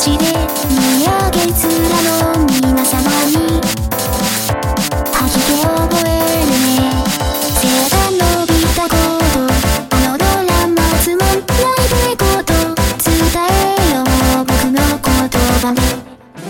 して見上げ面の皆様に吐き気覚えるね。背が伸びたことあのドラマつまんない出来事伝えよう僕の言葉で。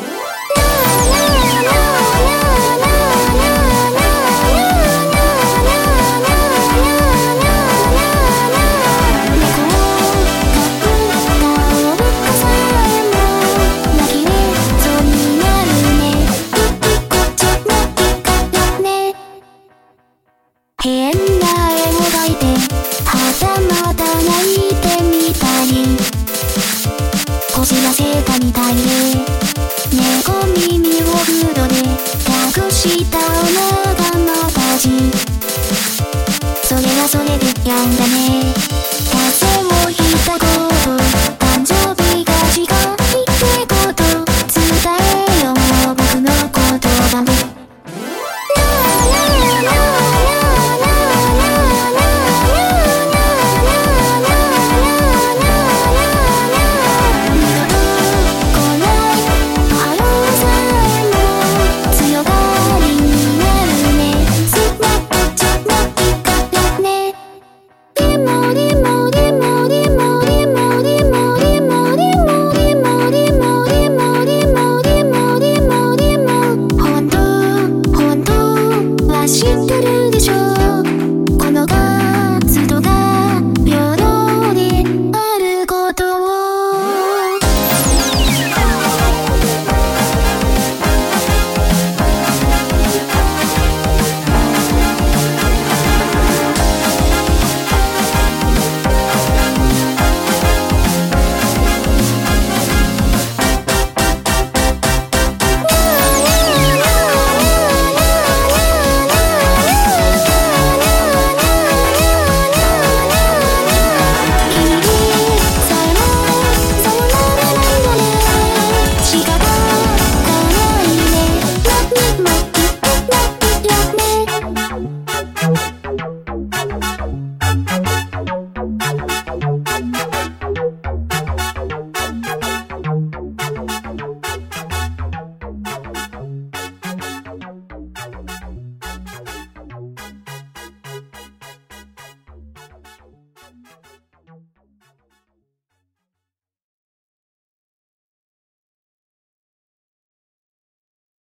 変な絵を描いてはたまた泣いてみたりこじらせたみたいで猫耳をフードで隠したお仲間たちそれはそれでやんだ